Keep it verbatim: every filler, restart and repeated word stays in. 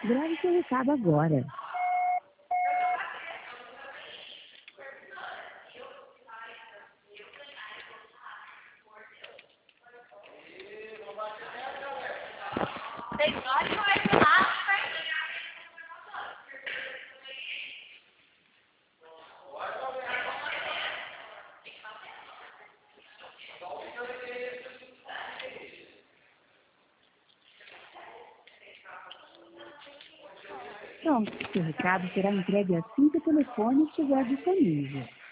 Grave seu recado agora. Pronto, seu recado será entregue assim que o telefone estiver disponível.